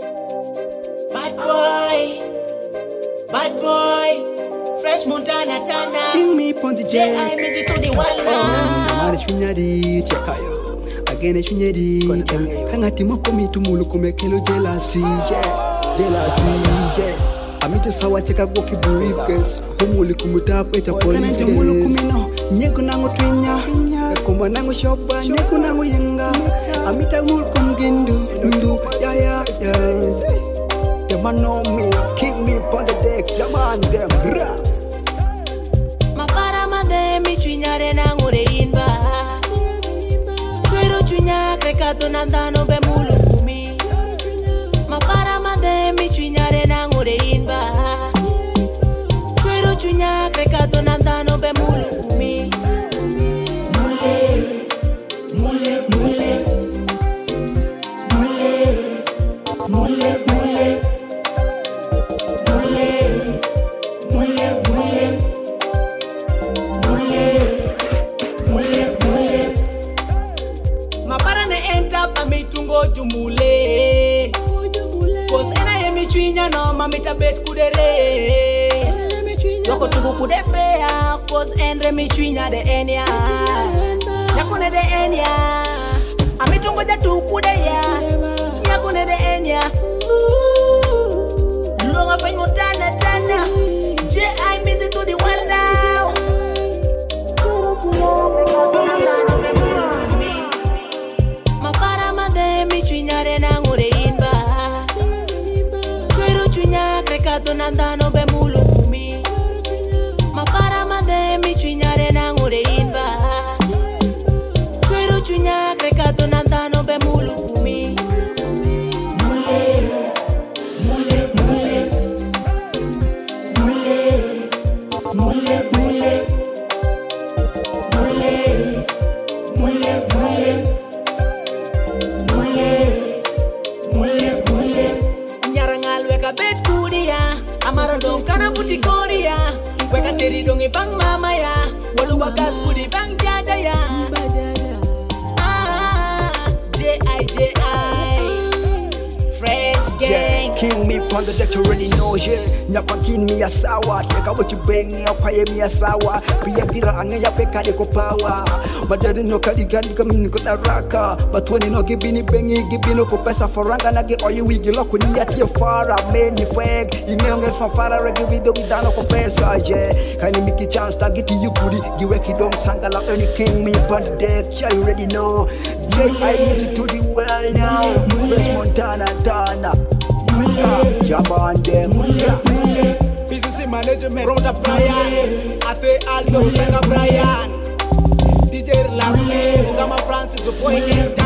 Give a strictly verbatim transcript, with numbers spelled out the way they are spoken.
Bad boy, bad boy, Fresh Montana Tana. King me pon the jet. I music to the world now. Mara shunyadi chekayo. Again shunyadi. Kangati moko mi tumulu kumekelo jealousy, yeah, jealousy, yeah. Amita sawa cheka goki briefcase. Humuli kumuta peta police case. Mulu kumino nyeko nango twenya. Kumba nango shopa nyeko nango yenga. Amita mulu kumgindu ndu yeah yeah yeah. The man know me, kick me on the deck, the man them rah. Mapara mademi chunyare nango re inba. Chuero chunya krekato nandano be mulu kumi. Mapara mademi chunyare nango re inba. Chuero chunya krekato nandano be mulu kumi. Mule, mule, mule, mule, mule, mule. Jumule, cause ena yemi chwinya no mamita bet kudere. Yoko tugu kudepea, cause endre mi chwinya de enya. Yakune de enya, amitungo ja tu kudeya. Yakune de enya. Longa Fresh Montana Tana. J I music to the world now. Nandano be mulu kumi. Mapara mademi chunyare nangure inba. Chuero chunya krekato nandano be mulu kumi. Mule, mule, mule, mule, mule, mule, mule, mule, mule, mule, mule. Nyarangal weka bet kudia. Amara dong kana puti korea. Weka teri dong ibang mama ya. Walu wakat pudi bang jada ya. Ah, J I J I Fresh gang. King me pon the deck, you already know, yeah. Nyapa kin me asawa. Cheka what you bring, yapaye me asawa. Priya gira anga yape kade ko power. Madari no kadi gadi kamin ko taraka. But when you no gibini bengi gibino ko pesa foranga nage oyi wigi loko ni ati fara meni fake. Inge from fara regi video bidano ko pesa, yeah. Kani miki chance tagiti you pudi. Giweki dom sangala any king me pon the deck, yeah, you already know. J I music to the world now. Fresh Montana Tana. Jaban them. P C C management Ronda Brian. Ate Aldo Sanga Brian. D J Relaxe Ugama Francis Opoy.